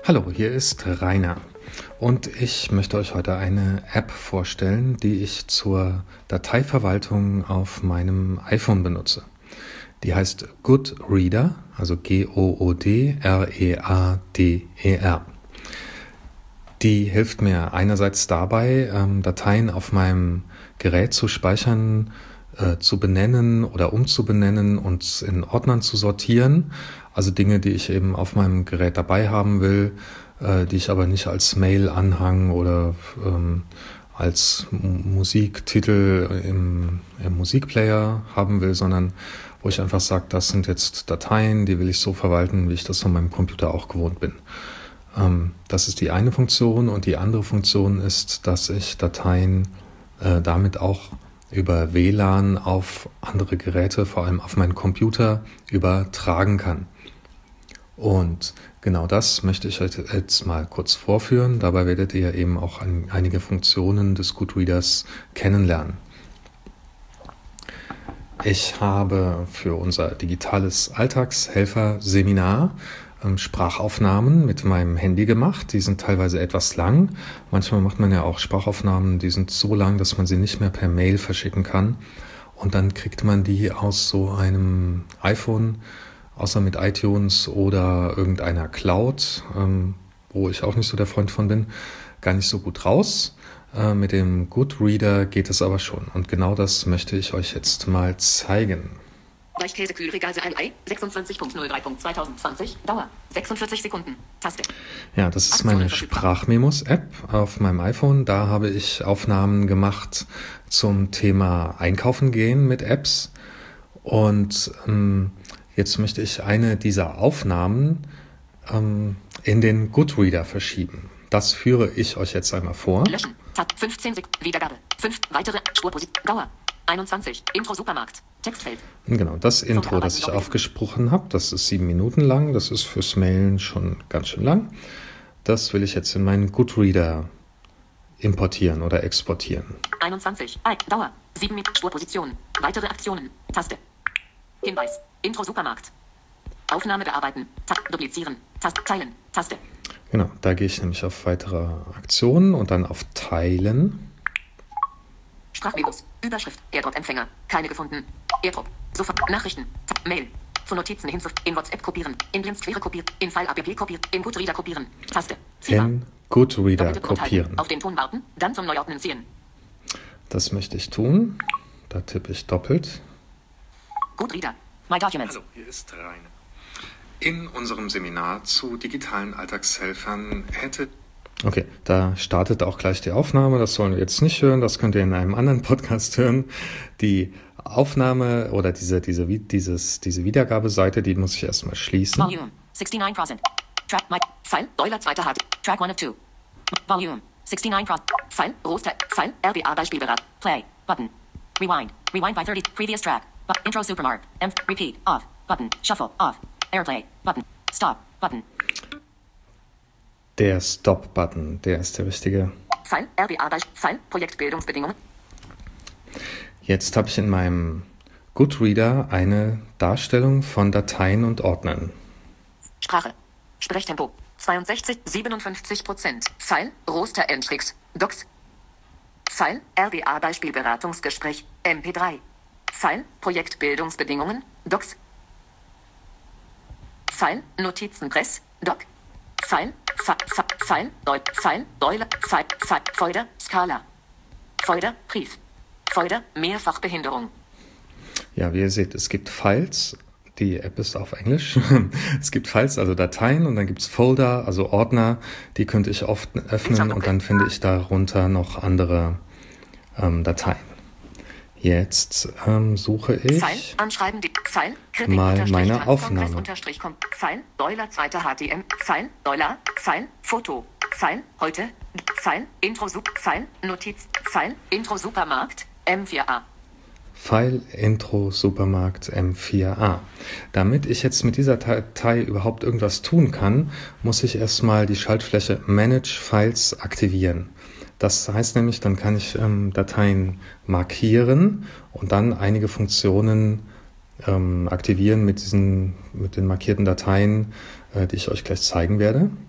Hallo, hier ist Rainer und ich möchte euch heute eine App vorstellen, die ich zur Dateiverwaltung auf meinem iPhone benutze. Die heißt Goodreader, also Goodreader. Die hilft mir einerseits dabei, Dateien auf meinem Gerät zu speichern, zu benennen oder umzubenennen und in Ordnern zu sortieren. Also Dinge, die ich eben auf meinem Gerät dabei haben will, die ich aber nicht als Mail-Anhang oder als Musiktitel im Musikplayer haben will, sondern wo ich einfach sage, das sind jetzt Dateien, die will ich so verwalten, wie ich das von meinem Computer auch gewohnt bin. Das ist die eine Funktion, und die andere Funktion ist, dass ich Dateien damit auch über WLAN auf andere Geräte, vor allem auf meinen Computer, übertragen kann. Und genau das möchte ich euch jetzt mal kurz vorführen. Dabei werdet ihr eben auch einige Funktionen des Goodreaders kennenlernen. Ich habe für unser digitales Alltagshelfer-Seminar Sprachaufnahmen mit meinem Handy gemacht. Die sind teilweise etwas lang. Manchmal macht man ja auch Sprachaufnahmen, die sind so lang, dass man sie nicht mehr per Mail verschicken kann. Und dann kriegt man die aus so einem iPhone, außer mit iTunes oder irgendeiner Cloud, wo ich auch nicht so der Freund von bin, gar nicht so gut raus. Mit dem Goodreader geht es aber schon. Und genau das möchte ich euch jetzt mal zeigen. Weichkäse-Kühlregal ein Ei, 26.03.2020, Dauer 46 Sekunden, Taste. Ja, das ist meine Sprachmemos-App auf meinem iPhone. Da habe ich Aufnahmen gemacht zum Thema Einkaufen gehen mit Apps. Und jetzt möchte ich eine dieser Aufnahmen in den Goodreader verschieben. Das führe ich euch jetzt einmal vor. Löschen, Tab, 15 Sekunden, Wiedergabe, 5 weitere, Spurposition, Dauer 21, Intro Supermarkt, Textfeld. Genau, das Intro, das ich aufgesprochen habe, das ist 7 Minuten lang, das ist fürs Mailen schon ganz schön lang. Das will ich jetzt in meinen Goodreader importieren oder exportieren. 21, Dauer, 7 Minuten, Spurposition, weitere Aktionen, Taste. Hinweis, Intro Supermarkt. Aufnahme bearbeiten, duplizieren, teilen, Taste. Genau, da gehe ich nämlich auf weitere Aktionen und dann auf Teilen. Sprachmemos, Überschrift, AirDrop-Empfänger, keine gefunden. AirDrop, sofort, Nachrichten, Mail, von Notizen hin in WhatsApp kopieren, in Blindsquare kopieren, in File APP kopieren, in Goodreader kopieren, Taste. In Goodreader kopieren. Auf den Ton warten, dann zum Neuordnen ziehen. Das möchte ich tun. Da tippe ich doppelt. Goodreader, My Documents. Hallo, hier ist Rainer. In unserem Seminar zu digitalen Alltagshelfern Okay, da startet auch gleich die Aufnahme. Das sollen wir jetzt nicht hören. Das könnt ihr in einem anderen Podcast hören. Die Aufnahme oder diese Wiedergabeseite, die muss ich erstmal schließen. Volume 69%. Track my File Euler zweiter Hard. Track 1 of 2. Volume 69%. File Roster File RBA Beispielberat. Play Button. Rewind by 30. Previous track. Intro Supermarkt. Repeat off. Button. Shuffle off. Airplay Button. Stop Button. Der Stop-Button, der ist der richtige. File RBA File Projektbildungsbedingungen. Jetzt habe ich in meinem Goodreader eine Darstellung von Dateien und Ordnern. Sprache. Sprechtempo 57%. File Roster Entries. Docs. File RBA Beispielberatungsgespräch. MP3. File Projektbildungsbedingungen. Docs. File Notizenpress. Doc. File Folder, Skala. Folder, Brief. Folder, Mehrfachbehinderung. Ja, wie ihr seht, es gibt Files. Die App ist auf Englisch. Es gibt Files, also Dateien, und dann gibt es Folder, also Ordner. Die könnte ich oft öffnen und dann finde ich darunter noch andere Dateien. Jetzt suche ich mal meine Aufnahme. File, Euler, zweiter HTML, File, Euler, File, Foto, File, heute, File, Intro, File, Notiz, File, Intro, Supermarkt, M4A. File, Intro, Supermarkt, M4A. Damit ich jetzt mit dieser Datei überhaupt irgendwas tun kann, muss ich erstmal die Schaltfläche Manage Files aktivieren. Das heißt nämlich, dann kann ich Dateien markieren und dann einige Funktionen aktivieren mit den markierten Dateien, die ich euch gleich zeigen werde.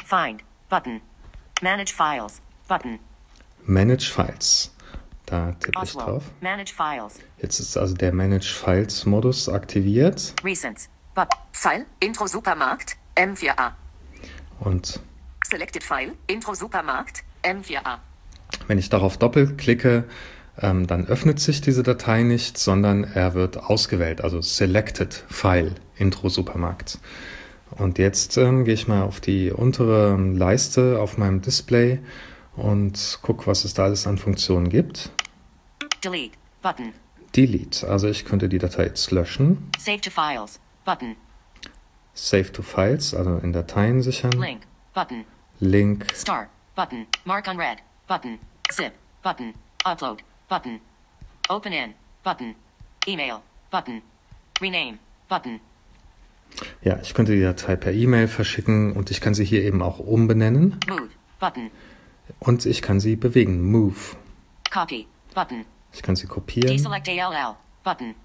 Find. Button. Manage Files. Button. Manage Files. Da tippe ich Oswald. drauf. Manage Files. Jetzt ist also der Manage Files Modus aktiviert. Recents. File. Intro Supermarkt. M4A. Und Selected File. Intro Supermarkt. M4A. wenn ich darauf doppelklicke, dann öffnet sich diese Datei nicht, sondern er wird ausgewählt, also Selected File Intro Supermarkt. Und jetzt gehe ich mal auf die untere Leiste auf meinem Display und gucke, was es da alles an Funktionen gibt. Delete. Button. Delete, also ich könnte die Datei jetzt löschen. Save to Files. Button. Save to Files, also in Dateien sichern. Link. Button. Link. Start. Button. Mark unread. Button. Zip. Button. Upload. Button. Open in. Button. Email. Button. Rename. Button. Ja, ich könnte die Datei per E-Mail verschicken und ich kann sie hier eben auch umbenennen. Move. Button. Und ich kann sie bewegen. Move. Copy. Button. Ich kann sie kopieren. Deselect ALL. Button.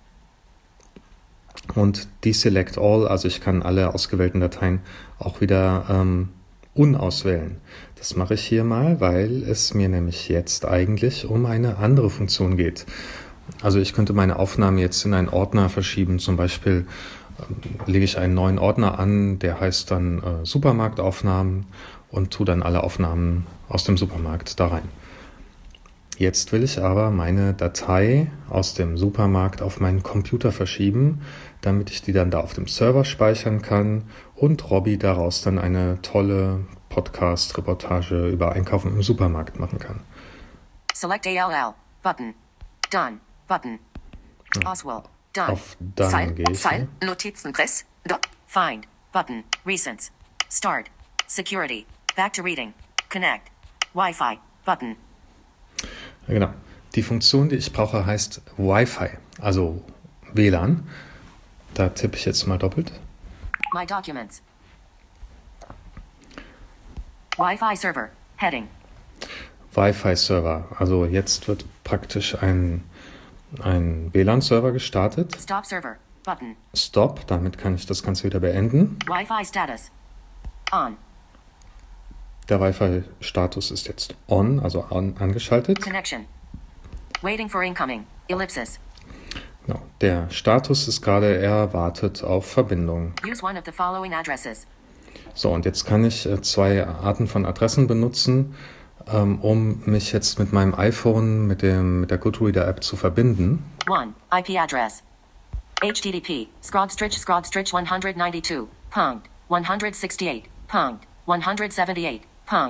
Und Deselect All, also ich kann alle ausgewählten Dateien auch wieder unauswählen. Das mache ich hier mal, weil es mir nämlich jetzt eigentlich um eine andere Funktion geht. Also ich könnte meine Aufnahme jetzt in einen Ordner verschieben. Zum Beispiel lege ich einen neuen Ordner an, der heißt dann Supermarktaufnahmen und tue dann alle Aufnahmen aus dem Supermarkt da rein. Jetzt will ich aber meine Datei aus dem Supermarkt auf meinen Computer verschieben, damit ich die dann da auf dem Server speichern kann und Robby daraus dann eine tolle Podcast-Reportage über Einkaufen im Supermarkt machen kann. Select ALL. Button. Done. Button. Oswald. Done. Auf Done File. gehe ich. File. Notizenpress. Find. Button. Recents. Start. Security. Back to reading. Connect. Wi-Fi. Button. Ja, genau. Die Funktion, die ich brauche, heißt Wi-Fi, also WLAN. Da tippe ich jetzt mal doppelt. My Documents. Wi-Fi Server. Heading. Wi-Fi-Server. Also jetzt wird praktisch ein WLAN-Server gestartet. Stop Server. Button. Stop, damit kann ich das Ganze wieder beenden. Wi-Fi Status. On. Der Wi-Fi-Status ist jetzt on, also angeschaltet. Connection. Waiting for incoming. Ellipsis. Genau. Der Status ist gerade, er wartet auf Verbindung. Use one of the following addresses. So, und jetzt kann ich zwei Arten von Adressen benutzen, um mich jetzt mit meinem iPhone, mit der Goodreader-App zu verbinden. 1. IP address. HTTP. Scrogstrich 192. 168. 178.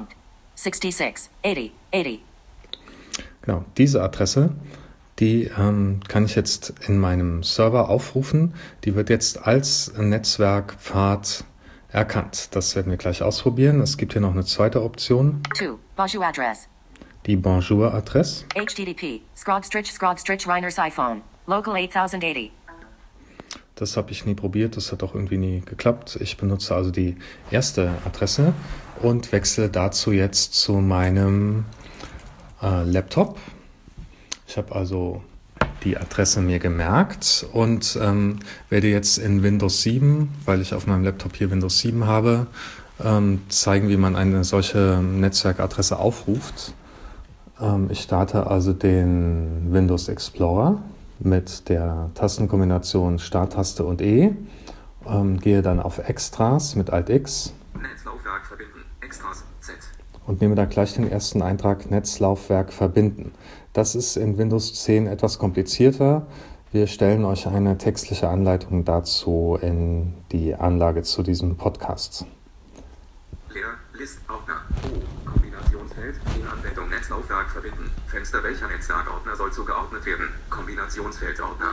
66. 80. Genau, diese Adresse, die kann ich jetzt in meinem Server aufrufen. Die wird jetzt als Netzwerkpfad erkannt. Das werden wir gleich ausprobieren. Es gibt hier noch eine zweite Option. 2. Bonjour address. Die Bonjour-Adresse. HTTP. Scrogstrich Reiner's iPhone. Local 8080. Das habe ich nie probiert, das hat auch irgendwie nie geklappt. Ich benutze also die erste Adresse und wechsle dazu jetzt zu meinem Laptop. Ich habe also die Adresse mir gemerkt und werde jetzt in Windows 7, weil ich auf meinem Laptop hier Windows 7 habe, zeigen, wie man eine solche Netzwerkadresse aufruft. Ich starte also den Windows Explorer mit der Tastenkombination Starttaste und E, gehe dann auf Extras mit Alt-X Netzlaufwerk verbinden, Extras, Z. und nehme da gleich den ersten Eintrag Netzlaufwerk verbinden. Das ist in Windows 10 etwas komplizierter. Wir stellen euch eine textliche Anleitung dazu in die Anlage zu diesem Podcast. Leer, List, Ordner, O, Kombinationsfeld, in Anwendung Netzlaufwerk verbinden, Fenster welcher Netzwerkordner soll zugeordnet werden, Kombinationsfeld Ordner.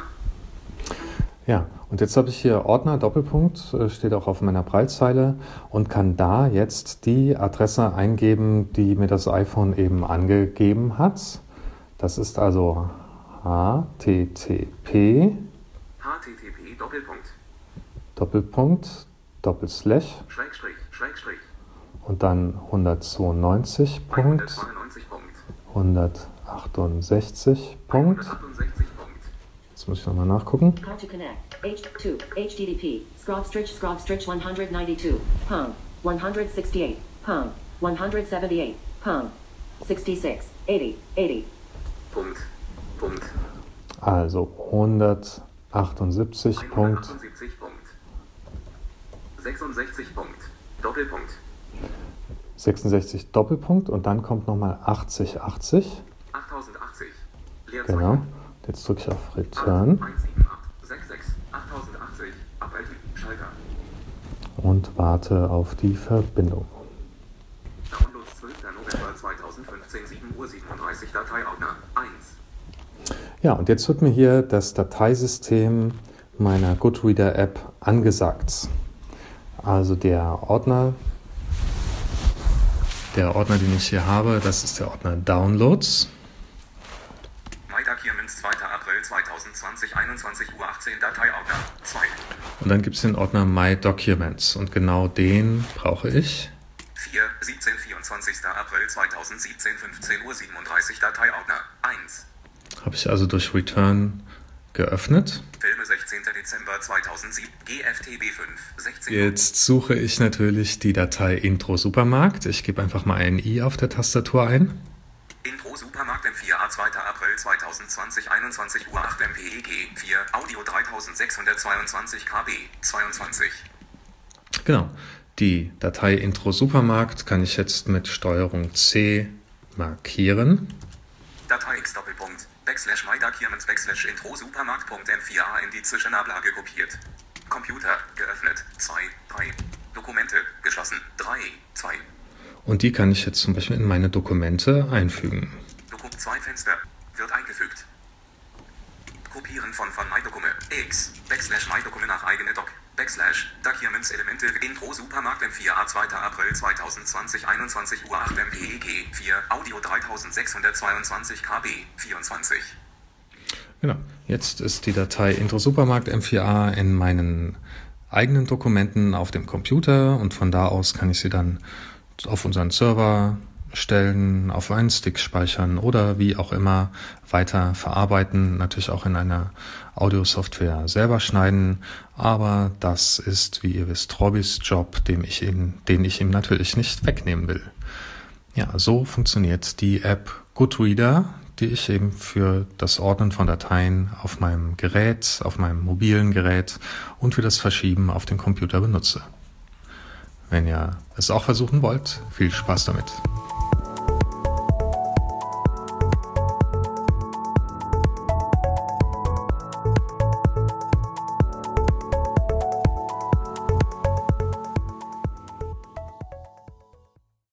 Ja, und jetzt habe ich hier Ordner, Doppelpunkt, steht auch auf meiner Braillezeile und kann da jetzt die Adresse eingeben, die mir das iPhone eben angegeben hat. Das ist also http Doppelpunkt Doppelslash Schrägstrich und dann 192 Punkt 168 Punkt. Jetzt muss ich nochmal nachgucken. How to connect. H2. HTTP. Scrogstrich 192. 168. Pound. 178. Pound. 66. 80. 80. Punkt. Punkt. Also 178 Punkt. 178 Punkt. 66 Punkt. Doppelpunkt. 66 Doppelpunkt und dann kommt nochmal 80, 80. 8080. Leerzeichen. Genau. Jetzt drücke ich auf Return 17866 8080. Abwältigen. Schalter. und warte auf die Verbindung. Downloads 12. November 2015 7:37 Uhr. Dateiordner 1. Ja, und jetzt wird mir hier das Dateisystem meiner Goodreader-App angesagt. Also der Ordner, den ich hier habe, das ist der Ordner Downloads. MyDocuments 2. April 2020 21:18 Uhr. Dateiordner 2. Und dann gibt es den Ordner My Documents und genau den brauche ich. 4. 24. April 2017 15:37 Uhr. Dateiordner 1. Habe ich also durch Return geöffnet. Filme 16. Dezember 2007 GFTB 5 16. Jetzt suche ich natürlich die Datei Intro Supermarkt. Ich gebe einfach mal ein I auf der Tastatur ein. Intro Supermarkt M4A 2. April 2020 21:08 Uhr. MPEG 4 Audio 3622 KB 22. Genau. Die Datei Intro Supermarkt kann ich jetzt mit Steuerung C markieren. Datei X Doppelpunkt / MyDocuments / Intro Supermarkt.m4a in die Zwischenablage kopiert. Computer geöffnet 2 3. Dokumente geschlossen 3 2. Und die kann ich jetzt zum Beispiel in meine Dokumente einfügen. Doku 2 Fenster wird eingefügt. Kopieren von MyDocument X / MyDocument nach eigene Doc / Documents Elemente Intro Supermarkt M4A 2. April 2020 21:08 Uhr. MPEG 4 Audio 3622 KB 24. Genau. Jetzt ist die Datei Intro Supermarkt M4A in meinen eigenen Dokumenten auf dem Computer und von da aus kann ich sie dann auf unseren Server stellen, auf einen Stick speichern oder wie auch immer weiter verarbeiten, natürlich auch in einer Audio-Software selber schneiden, aber das ist, wie ihr wisst, Robbys Job, den ich ihm natürlich nicht wegnehmen will. Ja, so funktioniert die App Goodreader, die ich eben für das Ordnen von Dateien auf meinem Gerät, auf meinem mobilen Gerät und für das Verschieben auf den Computer benutze. Wenn ihr es auch versuchen wollt, viel Spaß damit.